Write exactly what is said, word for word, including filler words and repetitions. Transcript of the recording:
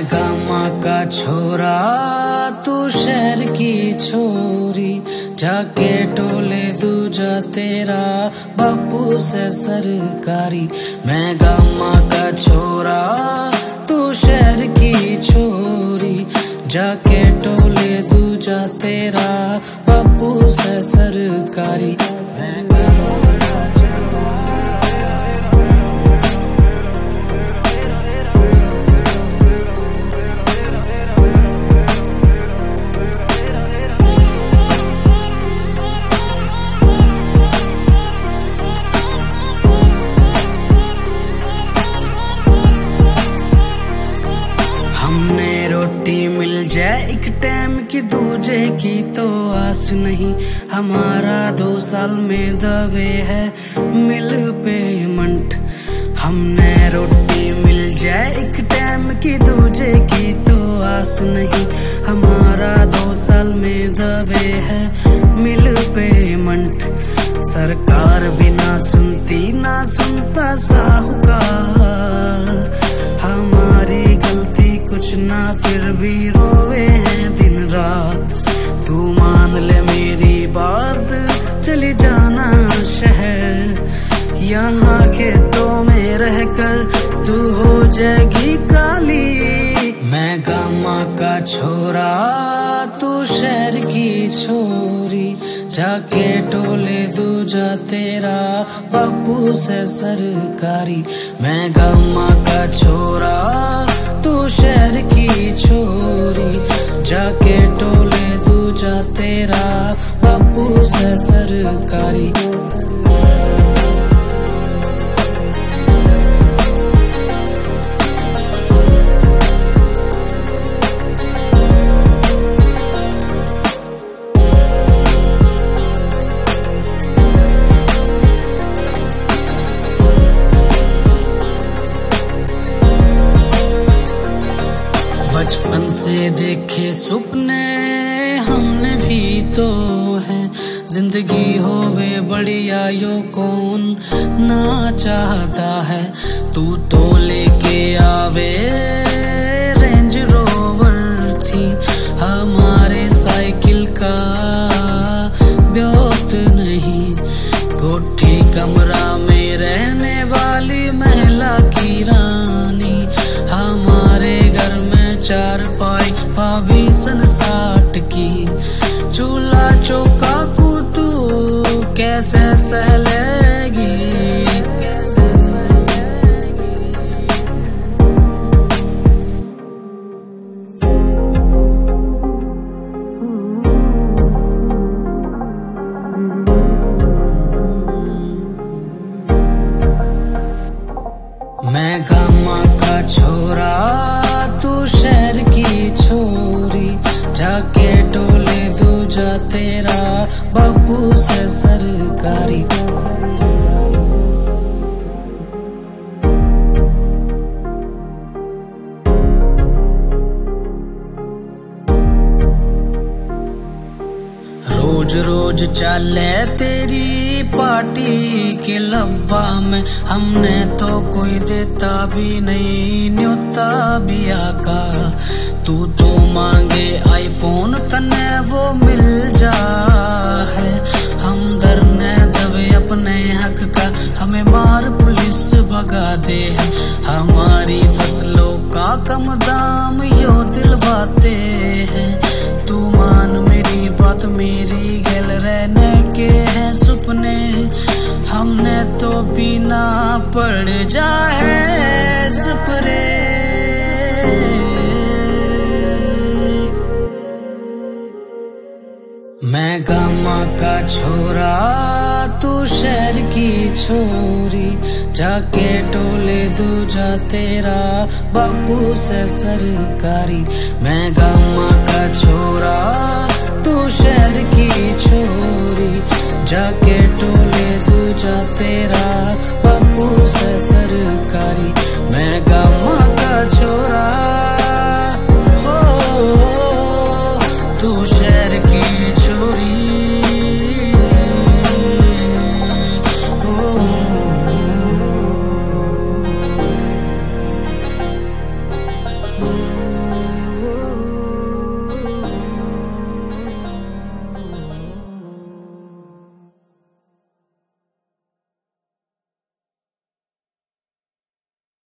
मैं गामा का छोरा तू शहर की छोरी, जाके टोले दूजा तेरा बापू से सरकारी। मैं गामा का छोरा तू शहर की छोरी, जाके टोले दूजा तेरा बापू से सरकारी। हमने रोटी मिल जाए एक टाइम की, दूजे की तो आस नहीं। हमारा दो साल में दबे है मिल पेमेंट। हमने रोटी मिल जाए एक टाइम की, दूजे की तो आस नहीं। हमारा दो साल में दबे है मिल पेमेंट। सरकार भी ना सुनती ना सुनता साहूकार, हमारी गलती कुछ ना फिर भी रोवे हैं दिन रात। तू मान ले मेरी बात, चली जाना शहर, यहाँ खेतों में रहकर तू हो जाएगी काली। मैं गामा का छोरा तू शहर की छोरी, जाके टोले दूजा तेरा बापू से सरकारी। मैं गामा का छोरा तू शहर की छोरी, जाके टोले दूजा तेरा बापू से सरकारी। बचपन से देखे सुपने हमने भी तो हैं, जिंदगी होवे बढ़िया यो कौन ना चाहता है। तू तो लेके आवे रेंज रोवर थी, हमारे साइकिल का ब्योत नहीं। कोठी कमरा में रहने वाली महिला की रानी, हमारे घर में चार पाई भाभी सन साठ की। चूल्हा चौका को तू कैसे सहलेगी, कैसे सहलेगी। मैं गामा का छोरा तू शहर की छोरी, जाके टोले दूजा तेरा बापू से सरकारी। रोज रोज चले तेरी पार्टी के लब्बा में, हमने तो कोई देता भी नहीं न्योता भी आका। तू तो मांगे आईफोन तने वो मिल जा है, हम डरने दबे अपने हक का, हमें मार पुलिस भगा दे है। हमारी फसलों का कम दाम यो दिलवाते हैं। तू मान मेरी बात, मेरी गल रहने के हैं सुपने, हमने तो पीना पड़ जाए स्प्रे। मैं गामा का छोरा तू शहर की छोरी, जाके टोले दूजा तेरा बापू से सरकारी। मैं गामा का छोरा